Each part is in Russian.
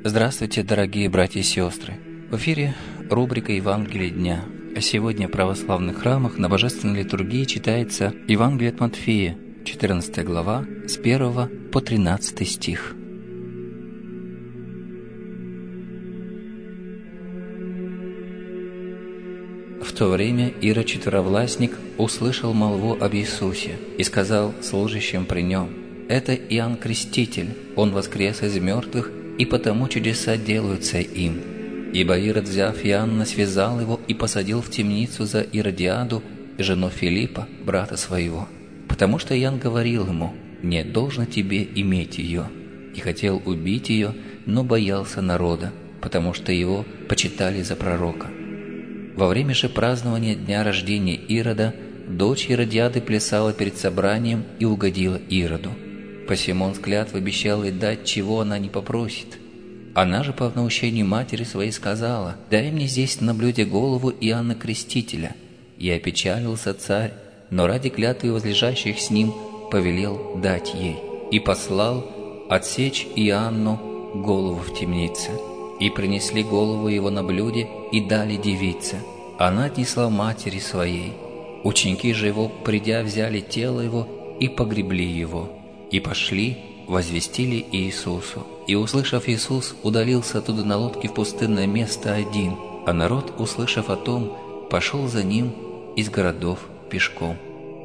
Здравствуйте, дорогие братья и сестры! В эфире рубрика «Евангелие дня». Сегодня в православных храмах на Божественной литургии читается Евангелие от Матфея, 14 глава, с 1 по 13 стих. В то время Ирод Четверовластник услышал молву об Иисусе и сказал служащим при нем: «Это Иоанн Креститель, он воскрес из мертвых, и потому чудеса делаются им». Ибо Ирод, взяв Иоанна, связал его и посадил в темницу за Иродиаду, жену Филиппа, брата своего. Потому что Иоанн говорил ему: «Не должно тебе иметь ее», и хотел убить ее, но боялся народа, потому что его почитали за пророка. Во время же празднования дня рождения Ирода дочь Иродиады плясала перед собранием и угодила Ироду. Посему он с клятвой обещал ей дать, чего она не попросит. Она же по наущению матери своей сказала: «Дай мне здесь на блюде голову Иоанна Крестителя». И опечалился царь, но ради клятвы возлежащих с ним повелел дать ей. И послал отсечь Иоанну голову в темнице. И принесли голову его на блюде и дали девице. Она отнесла матери своей. Ученики же его, придя, взяли тело его и погребли его. И пошли, возвестили Иисусу. И, услышав Иисус, удалился оттуда на лодке в пустынное место один, а народ, услышав о том, пошел за ним из городов пешком.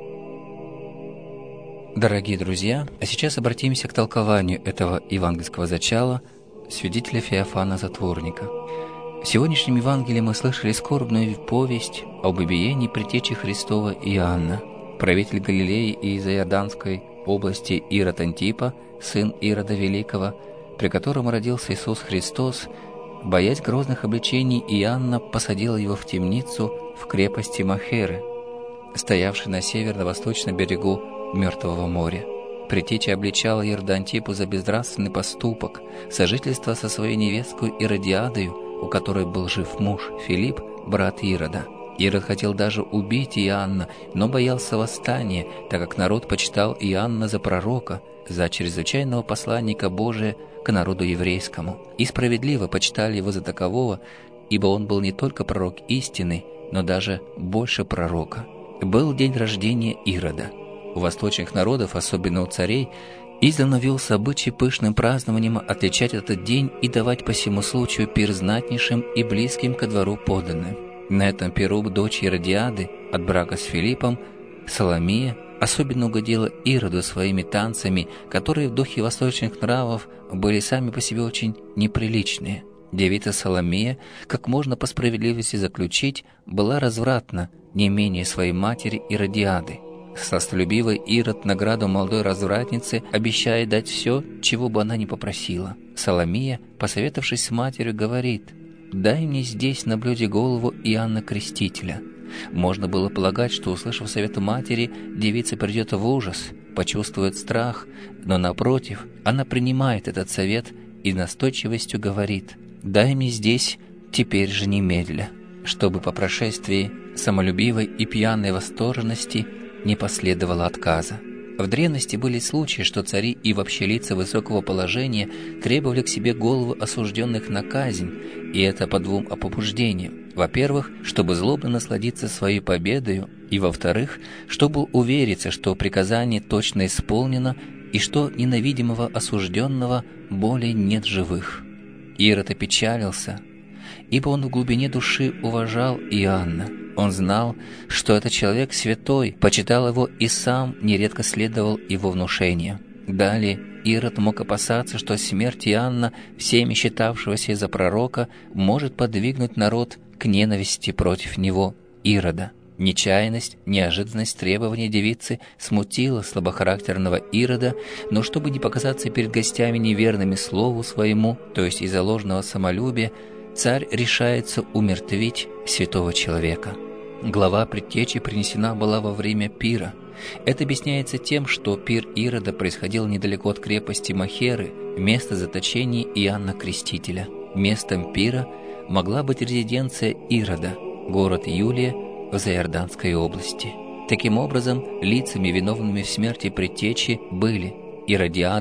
Дорогие друзья, а сейчас обратимся к толкованию этого евангельского зачала свидетеля Феофана Затворника. В сегодняшнем Евангелии мы слышали скорбную повесть об убиении предтечи Христова Иоанна. Правитель Галилеи и из Иорданской области Ирод Антипа, сын Ирода Великого, при котором родился Иисус Христос, боясь грозных обличений Иоанна, посадил его в темницу в крепости Махеры, стоявшей на северно-восточном берегу Мертвого моря. Предтеча обличала Ирода Антипу за безнравственный поступок, сожительство со своей невесткой Иродиадою, у которой был жив муж Филипп, брат Ирода. Ирод хотел даже убить Иоанна, но боялся восстания, так как народ почитал Иоанна за пророка, за чрезвычайного посланника Божия к народу еврейскому, и справедливо почитали его за такового, ибо он был не только пророк истины, но даже больше пророка. Был день рождения Ирода. У восточных народов, особенно у царей, издавна велся обычай пышным празднованием отличать этот день и давать по сему случаю пир знатнейшим и близким ко двору подданным. На этом пиру дочь Иродиады от брака с Филиппом, Соломия, особенно угодила Ироду своими танцами, которые в духе восточных нравов были сами по себе очень неприличные. Девица Соломия, как можно по справедливости заключить, была развратна не менее своей матери Иродиады. Сластолюбивый Ирод награду молодой развратницы обещает дать все, чего бы она ни попросила. Соломия, посоветовавшись с матерью, говорит: «Дай мне здесь на блюде голову Иоанна Крестителя». Можно было полагать, что, услышав совет матери, девица придет в ужас, почувствует страх, но, напротив, она принимает этот совет и настойчивостью говорит: «Дай мне здесь теперь же немедля», чтобы по прошествии самолюбивой и пьяной восторженности не последовало отказа. В древности были случаи, что цари и вообще лица высокого положения требовали к себе голову осужденных на казнь, и это по двум побуждениям. Во-первых, чтобы злобно насладиться своей победою, и во-вторых, чтобы увериться, что приказание точно исполнено и что ненавидимого осужденного более нет живых. Ирод опечалился, ибо он в глубине души уважал Иоанна. Он знал, что этот человек святой, почитал его и сам нередко следовал его внушениям. Далее Ирод мог опасаться, что смерть Иоанна, всеми считавшегося за пророка, может подвигнуть народ к ненависти против него, Ирода. Нечаянность, неожиданность требования девицы смутила слабохарактерного Ирода, но чтобы не показаться перед гостями неверными слову своему, то есть из-за ложного самолюбия, царь решается умертвить святого человека. Глава предтечи принесена была во время пира. Это объясняется тем, что пир Ирода происходил недалеко от крепости Махеры, места заточения Иоанна Крестителя. Местом пира могла быть резиденция Ирода, город Юлия в Заиорданской области. Таким образом, лицами, виновными в смерти предтечи, были Иродиада,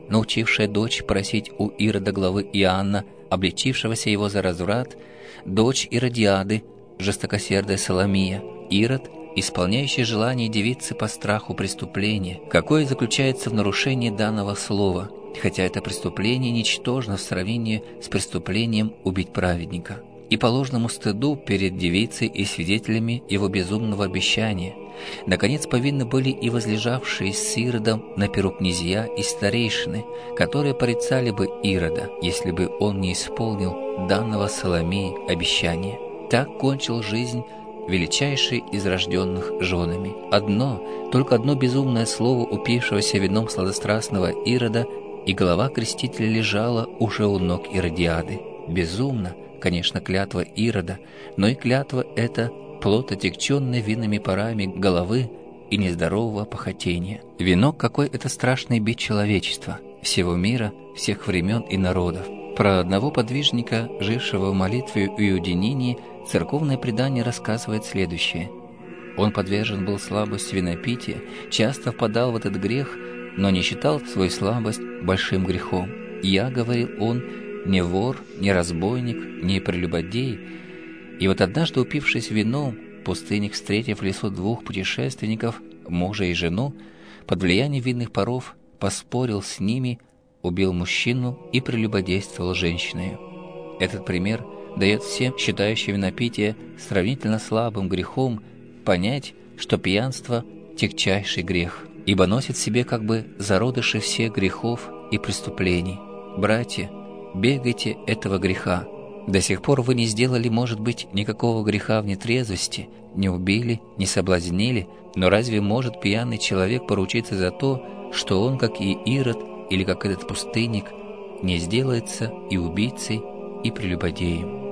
научившая дочь просить у Ирода главы Иоанна, обличившегося его за разврат, дочь Иродиады, жестокосердая Соломия, Ирод, исполняющий желание девицы по страху преступления, какое заключается в нарушении данного слова, хотя это преступление ничтожно в сравнении с преступлением убить праведника, и по ложному стыду перед девицей и свидетелями его безумного обещания. Наконец, повинны были и возлежавшие с Иродом на перу князья и старейшины, которые порицали бы Ирода, если бы он не исполнил данного Соломии обещания. Так кончил жизнь величайший из рожденных женами. Только одно безумное слово упившегося вином сладострастного Ирода, и голова крестителя лежала уже у ног Иродиады. Безумно, конечно, клятва Ирода, но и клятва эта плод, отягченный винными парами головы и нездорового похотения. Вино, какой это страшный бич человечества, всего мира, всех времен и народов. Про одного подвижника, жившего в молитве и уединении, церковное предание рассказывает следующее. Он подвержен был слабости винопития, часто впадал в этот грех, но не считал свою слабость большим грехом. «Я, — говорил он, — не вор, не разбойник, не прелюбодей». И вот однажды, упившись вином, пустынник, встретив в лесу двух путешественников, мужа и жену, под влиянием винных паров поспорил с ними, убил мужчину и прелюбодействовал женщиною. Этот пример дает всем, считающим винопитие сравнительно слабым грехом, понять, что пьянство – тягчайший грех, ибо носит в себе как бы зародыши всех грехов и преступлений. Братья, бегайте этого греха. До сих пор вы не сделали, может быть, никакого греха в нетрезвости, не убили, не соблазнили, но разве может пьяный человек поручиться за то, что он, как и Ирод, или как этот пустынник, не сделается и убийцей, и прелюбодеем?